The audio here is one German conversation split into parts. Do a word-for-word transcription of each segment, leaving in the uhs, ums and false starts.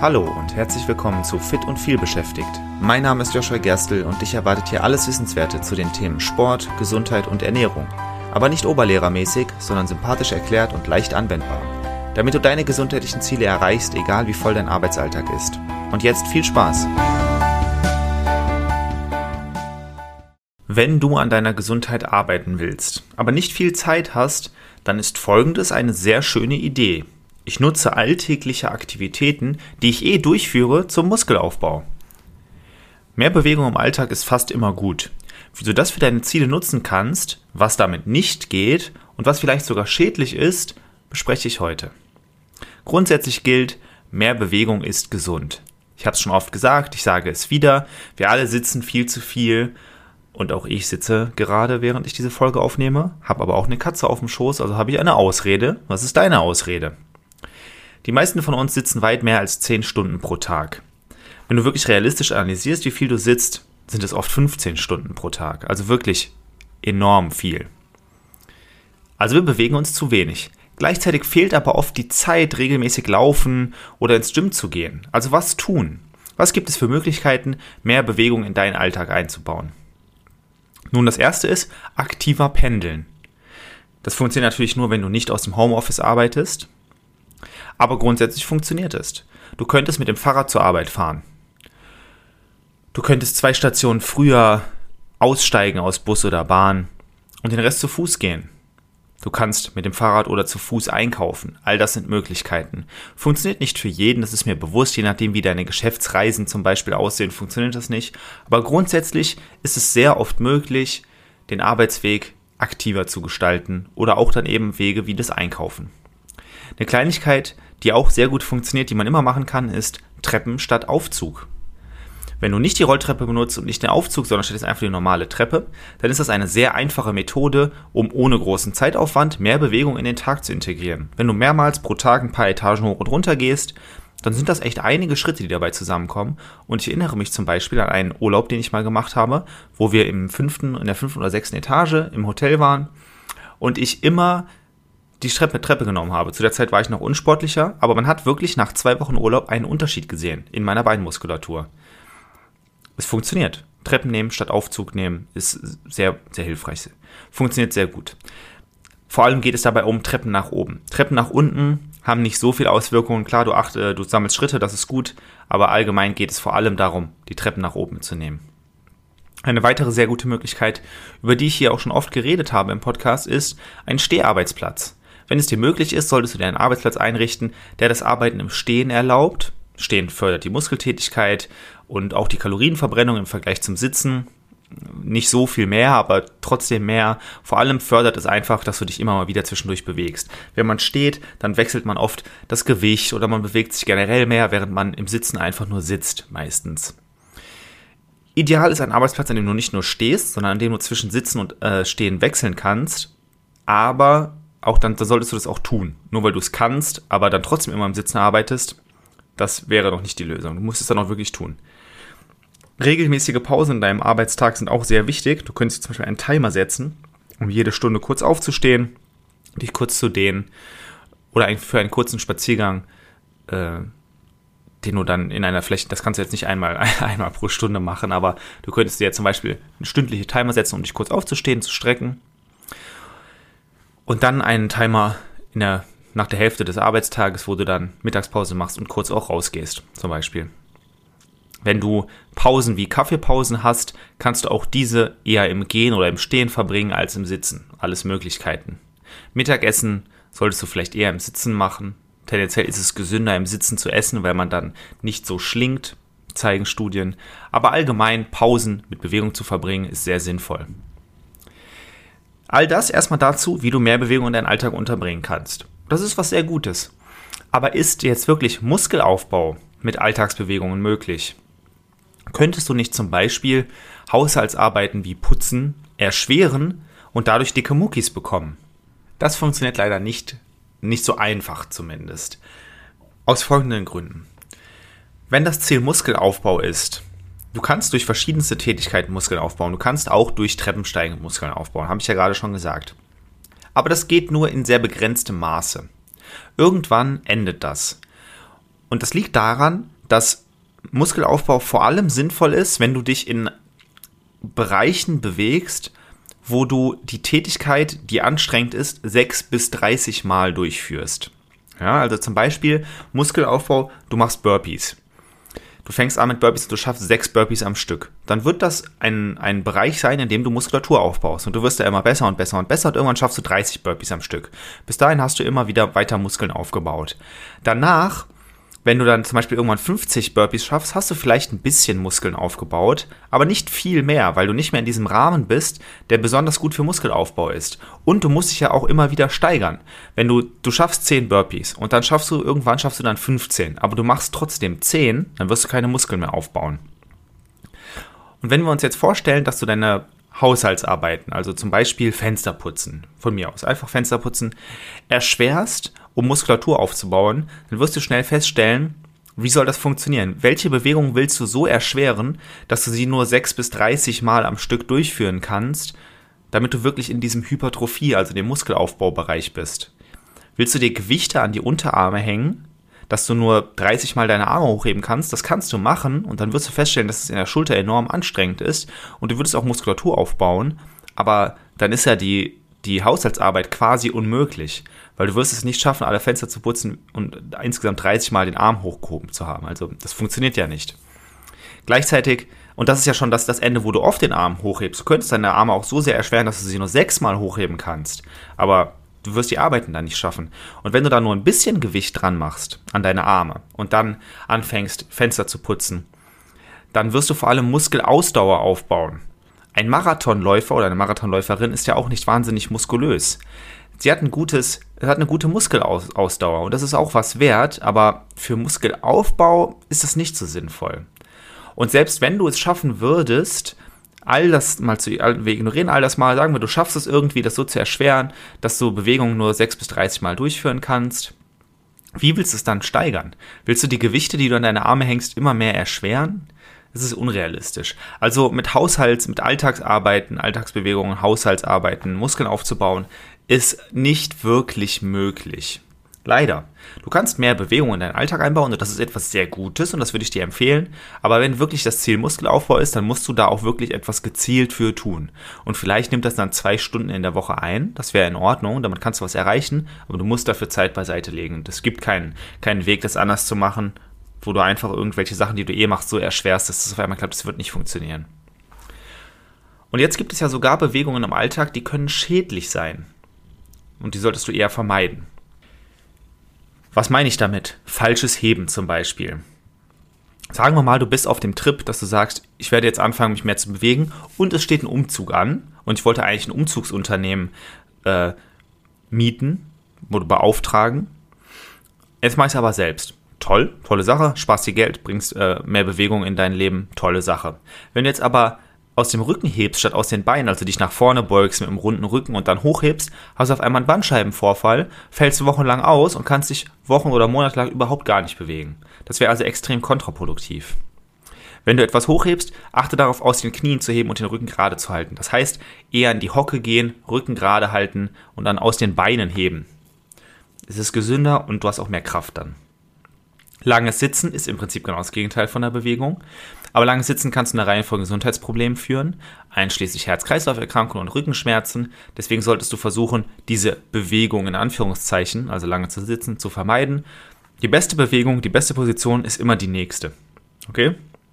Hallo und herzlich willkommen zu Fit und viel beschäftigt. Mein Name ist Joshua Gerstl und dich erwartet hier alles Wissenswerte zu den Themen Sport, Gesundheit und Ernährung. Aber nicht oberlehrermäßig, sondern sympathisch erklärt und leicht anwendbar. Damit du deine gesundheitlichen Ziele erreichst, egal wie voll dein Arbeitsalltag ist. Und jetzt viel Spaß! Wenn du an deiner Gesundheit arbeiten willst, aber nicht viel Zeit hast, dann ist Folgendes eine sehr schöne Idee. Ich nutze alltägliche Aktivitäten, die ich eh durchführe, zum Muskelaufbau. Mehr Bewegung im Alltag ist fast immer gut. Wie du das für deine Ziele nutzen kannst, was damit nicht geht und was vielleicht sogar schädlich ist, bespreche ich heute. Grundsätzlich gilt, mehr Bewegung ist gesund. Ich habe es schon oft gesagt, ich sage es wieder, wir alle sitzen viel zu viel und auch ich sitze gerade, während ich diese Folge aufnehme, habe aber auch eine Katze auf dem Schoß, also habe ich eine Ausrede. Was ist deine Ausrede? Die meisten von uns sitzen weit mehr als zehn Stunden pro Tag. Wenn du wirklich realistisch analysierst, wie viel du sitzt, sind es oft fünfzehn Stunden pro Tag. Also wirklich enorm viel. Also wir bewegen uns zu wenig. Gleichzeitig fehlt aber oft die Zeit, regelmäßig laufen oder ins Gym zu gehen. Also was tun? Was gibt es für Möglichkeiten, mehr Bewegung in deinen Alltag einzubauen? Nun, das erste ist aktiver Pendeln. Das funktioniert natürlich nur, wenn du nicht aus dem Homeoffice arbeitest. Aber grundsätzlich funktioniert es. Du könntest mit dem Fahrrad zur Arbeit fahren. Du könntest zwei Stationen früher aussteigen aus Bus oder Bahn und den Rest zu Fuß gehen. Du kannst mit dem Fahrrad oder zu Fuß einkaufen. All das sind Möglichkeiten. Funktioniert nicht für jeden, das ist mir bewusst. Je nachdem, wie deine Geschäftsreisen zum Beispiel aussehen, funktioniert das nicht. Aber grundsätzlich ist es sehr oft möglich, den Arbeitsweg aktiver zu gestalten oder auch dann eben Wege wie das Einkaufen. Eine Kleinigkeit, die auch sehr gut funktioniert, die man immer machen kann, ist Treppen statt Aufzug. Wenn du nicht die Rolltreppe benutzt und nicht den Aufzug, sondern stattdessen einfach die normale Treppe, dann ist das eine sehr einfache Methode, um ohne großen Zeitaufwand mehr Bewegung in den Tag zu integrieren. Wenn du mehrmals pro Tag ein paar Etagen hoch und runter gehst, dann sind das echt einige Schritte, die dabei zusammenkommen. Und ich erinnere mich zum Beispiel an einen Urlaub, den ich mal gemacht habe, wo wir im fünften, in der fünften oder sechsten Etage im Hotel waren und ich immer die Treppe, Treppe genommen habe. Zu der Zeit war ich noch unsportlicher, aber man hat wirklich nach zwei Wochen Urlaub einen Unterschied gesehen in meiner Beinmuskulatur. Es funktioniert. Treppen nehmen statt Aufzug nehmen ist sehr, sehr hilfreich. Funktioniert sehr gut. Vor allem geht es dabei um Treppen nach oben. Treppen nach unten haben nicht so viel Auswirkungen. Klar, du, acht, du sammelst Schritte, das ist gut, aber allgemein geht es vor allem darum, die Treppen nach oben zu nehmen. Eine weitere sehr gute Möglichkeit, über die ich hier auch schon oft geredet habe im Podcast, ist ein Steharbeitsplatz. Wenn es dir möglich ist, solltest du dir einen Arbeitsplatz einrichten, der das Arbeiten im Stehen erlaubt. Stehen fördert die Muskeltätigkeit und auch die Kalorienverbrennung im Vergleich zum Sitzen. Nicht so viel mehr, aber trotzdem mehr. Vor allem fördert es einfach, dass du dich immer mal wieder zwischendurch bewegst. Wenn man steht, dann wechselt man oft das Gewicht oder man bewegt sich generell mehr, während man im Sitzen einfach nur sitzt meistens. Ideal ist ein Arbeitsplatz, an dem du nicht nur stehst, sondern an dem du zwischen Sitzen und äh, Stehen wechseln kannst, aber auch dann, dann solltest du das auch tun. Nur weil du es kannst, aber dann trotzdem immer im Sitzen arbeitest, das wäre doch nicht die Lösung. Du musst es dann auch wirklich tun. Regelmäßige Pausen in deinem Arbeitstag sind auch sehr wichtig. Du könntest zum Beispiel einen Timer setzen, um jede Stunde kurz aufzustehen, dich kurz zu dehnen oder für einen kurzen Spaziergang, äh, den du dann in einer Fläche, das kannst du jetzt nicht einmal, einmal pro Stunde machen, aber du könntest dir zum Beispiel einen stündlichen Timer setzen, um dich kurz aufzustehen, zu strecken. Und dann einen Timer in der, nach der Hälfte des Arbeitstages, wo du dann Mittagspause machst und kurz auch rausgehst, zum Beispiel. Wenn du Pausen wie Kaffeepausen hast, kannst du auch diese eher im Gehen oder im Stehen verbringen als im Sitzen. Alles Möglichkeiten. Mittagessen solltest du vielleicht eher im Sitzen machen. Tendenziell ist es gesünder, im Sitzen zu essen, weil man dann nicht so schlingt, zeigen Studien. Aber allgemein Pausen mit Bewegung zu verbringen, ist sehr sinnvoll. All das erstmal dazu, wie du mehr Bewegung in deinen Alltag unterbringen kannst. Das ist was sehr Gutes. Aber ist jetzt wirklich Muskelaufbau mit Alltagsbewegungen möglich? Könntest du nicht zum Beispiel Haushaltsarbeiten wie Putzen erschweren und dadurch dicke Muckis bekommen? Das funktioniert leider nicht, nicht so einfach zumindest. Aus folgenden Gründen. Wenn das Ziel Muskelaufbau ist, du kannst durch verschiedenste Tätigkeiten Muskeln aufbauen. Du kannst auch durch Treppensteigen Muskeln aufbauen, habe ich ja gerade schon gesagt. Aber das geht nur in sehr begrenztem Maße. Irgendwann endet das. Und das liegt daran, dass Muskelaufbau vor allem sinnvoll ist, wenn du dich in Bereichen bewegst, wo du die Tätigkeit, die anstrengend ist, sechs bis dreißig Mal durchführst. Ja, also zum Beispiel Muskelaufbau, du machst Burpees. Du fängst an mit Burpees, du schaffst sechs Burpees am Stück. Dann wird das ein, ein Bereich sein, in dem du Muskulatur aufbaust. Und du wirst ja immer besser und besser und besser und irgendwann schaffst du dreißig Burpees am Stück. Bis dahin hast du immer wieder weiter Muskeln aufgebaut. Danach, wenn du dann zum Beispiel irgendwann fünfzig Burpees schaffst, hast du vielleicht ein bisschen Muskeln aufgebaut, aber nicht viel mehr, weil du nicht mehr in diesem Rahmen bist, der besonders gut für Muskelaufbau ist. Und du musst dich ja auch immer wieder steigern. Wenn du, du schaffst zehn Burpees und dann schaffst du, irgendwann schaffst du dann fünfzehn, aber du machst trotzdem zehn, dann wirst du keine Muskeln mehr aufbauen. Und wenn wir uns jetzt vorstellen, dass du deine Haushaltsarbeiten, also zum Beispiel Fenster putzen, von mir aus, einfach Fenster putzen, erschwerst, um Muskulatur aufzubauen, dann wirst du schnell feststellen, wie soll das funktionieren? Welche Bewegung willst du so erschweren, dass du sie nur sechs bis dreißig Mal am Stück durchführen kannst, damit du wirklich in diesem Hypertrophie, also dem Muskelaufbaubereich bist? Willst du dir Gewichte an die Unterarme hängen, dass du nur dreißig Mal deine Arme hochheben kannst? Das kannst du machen und dann wirst du feststellen, dass es in der Schulter enorm anstrengend ist und du würdest auch Muskulatur aufbauen, aber dann ist ja die die Haushaltsarbeit quasi unmöglich, weil du wirst es nicht schaffen, alle Fenster zu putzen und insgesamt dreißig Mal den Arm hochgehoben zu haben. Also das funktioniert ja nicht. Gleichzeitig, und das ist ja schon das, das Ende, wo du oft den Arm hochhebst, du könntest deine Arme auch so sehr erschweren, dass du sie nur sechs Mal hochheben kannst, aber du wirst die Arbeiten dann nicht schaffen. Und wenn du da nur ein bisschen Gewicht dran machst an deine Arme und dann anfängst, Fenster zu putzen, dann wirst du vor allem Muskelausdauer aufbauen. Ein Marathonläufer oder eine Marathonläuferin ist ja auch nicht wahnsinnig muskulös. Sie hat ein gutes, hat eine gute Muskelausdauer und das ist auch was wert, aber für Muskelaufbau ist das nicht so sinnvoll. Und selbst wenn du es schaffen würdest, all das mal zu, wir ignorieren all das mal, sagen wir, du schaffst es irgendwie, das so zu erschweren, dass du Bewegungen nur sechs bis dreißig Mal durchführen kannst, wie willst du es dann steigern? Willst du die Gewichte, die du an deine Arme hängst, immer mehr erschweren? Das ist unrealistisch. Also mit Haushalts-, mit Alltagsarbeiten, Alltagsbewegungen, Haushaltsarbeiten, Muskeln aufzubauen, ist nicht wirklich möglich. Leider. Du kannst mehr Bewegung in deinen Alltag einbauen und das ist etwas sehr Gutes und das würde ich dir empfehlen. Aber wenn wirklich das Ziel Muskelaufbau ist, dann musst du da auch wirklich etwas gezielt für tun. Und vielleicht nimmt das dann zwei Stunden in der Woche ein. Das wäre in Ordnung, damit kannst du was erreichen, aber du musst dafür Zeit beiseite legen. Und es gibt keinen, keinen Weg, das anders zu machen, wo du einfach irgendwelche Sachen, die du eh machst, so erschwerst, dass das auf einmal klappt, das wird nicht funktionieren. Und jetzt gibt es ja sogar Bewegungen im Alltag, die können schädlich sein. Und die solltest du eher vermeiden. Was meine ich damit? Falsches Heben zum Beispiel. Sagen wir mal, du bist auf dem Trip, dass du sagst, ich werde jetzt anfangen, mich mehr zu bewegen und es steht ein Umzug an und ich wollte eigentlich ein Umzugsunternehmen äh, mieten oder beauftragen. Jetzt mache ich es aber selbst. Toll, tolle Sache, sparst dir Geld, bringst äh, mehr Bewegung in dein Leben, tolle Sache. Wenn du jetzt aber aus dem Rücken hebst, statt aus den Beinen, also dich nach vorne beugst mit einem runden Rücken und dann hochhebst, hast du auf einmal einen Bandscheibenvorfall, fällst du wochenlang aus und kannst dich Wochen oder Monate lang überhaupt gar nicht bewegen. Das wäre also extrem kontraproduktiv. Wenn du etwas hochhebst, achte darauf, aus den Knien zu heben und den Rücken gerade zu halten. Das heißt, eher in die Hocke gehen, Rücken gerade halten und dann aus den Beinen heben. Es ist gesünder und du hast auch mehr Kraft dann. Langes Sitzen ist im Prinzip genau das Gegenteil von der Bewegung. Aber langes Sitzen kann zu einer Reihe von Gesundheitsproblemen führen, einschließlich Herz-Kreislauf-Erkrankungen und Rückenschmerzen. Deswegen solltest du versuchen, diese Bewegung in Anführungszeichen, also lange zu sitzen, zu vermeiden. Die beste Bewegung, die beste Position ist immer die nächste. Okay?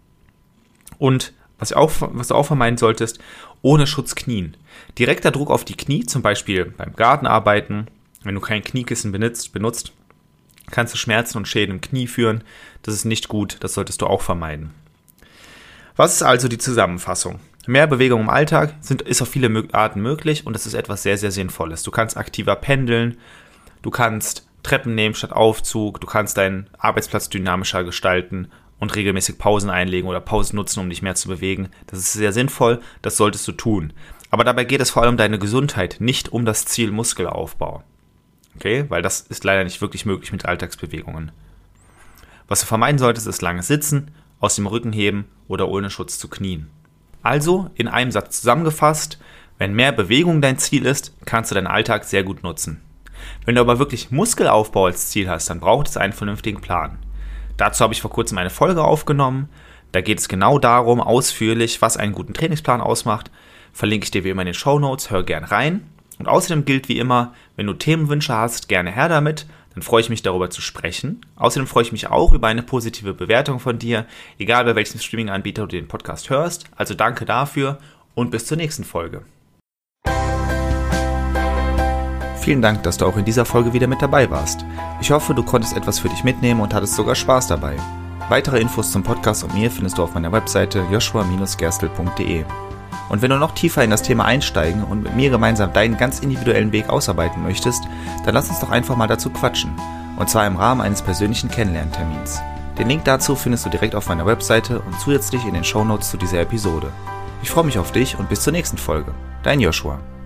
Und was, auch, was du auch vermeiden solltest, ohne Schutz knien. Direkter Druck auf die Knie, zum Beispiel beim Gartenarbeiten, wenn du kein Kniekissen benutzt, benutzt kannst du Schmerzen und Schäden im Knie führen. Das ist nicht gut, das solltest du auch vermeiden. Was ist also die Zusammenfassung? Mehr Bewegung im Alltag sind, ist auf viele Arten möglich und das ist etwas sehr, sehr Sinnvolles. Du kannst aktiver pendeln, du kannst Treppen nehmen statt Aufzug, du kannst deinen Arbeitsplatz dynamischer gestalten und regelmäßig Pausen einlegen oder Pausen nutzen, um dich mehr zu bewegen. Das ist sehr sinnvoll, das solltest du tun. Aber dabei geht es vor allem um deine Gesundheit, nicht um das Ziel Muskelaufbau. Okay, weil das ist leider nicht wirklich möglich mit Alltagsbewegungen. Was du vermeiden solltest, ist langes Sitzen, aus dem Rücken heben oder ohne Schutz zu knien. Also, in einem Satz zusammengefasst, wenn mehr Bewegung dein Ziel ist, kannst du deinen Alltag sehr gut nutzen. Wenn du aber wirklich Muskelaufbau als Ziel hast, dann braucht es einen vernünftigen Plan. Dazu habe ich vor kurzem eine Folge aufgenommen. Da geht es genau darum, ausführlich, was einen guten Trainingsplan ausmacht. Verlinke ich dir wie immer in den Shownotes, hör gern rein. Und außerdem gilt wie immer, wenn du Themenwünsche hast, gerne her damit. Dann freue ich mich darüber zu sprechen. Außerdem freue ich mich auch über eine positive Bewertung von dir, egal bei welchem Streaming-Anbieter du den Podcast hörst. Also danke dafür und bis zur nächsten Folge. Vielen Dank, dass du auch in dieser Folge wieder mit dabei warst. Ich hoffe, du konntest etwas für dich mitnehmen und hattest sogar Spaß dabei. Weitere Infos zum Podcast und mir findest du auf meiner Webseite joshua Bindestrich gerstl punkt de. Und wenn du noch tiefer in das Thema einsteigen und mit mir gemeinsam deinen ganz individuellen Weg ausarbeiten möchtest, dann lass uns doch einfach mal dazu quatschen. Und zwar im Rahmen eines persönlichen Kennenlerntermins. Den Link dazu findest du direkt auf meiner Webseite und zusätzlich in den Shownotes zu dieser Episode. Ich freue mich auf dich und bis zur nächsten Folge. Dein Joshua.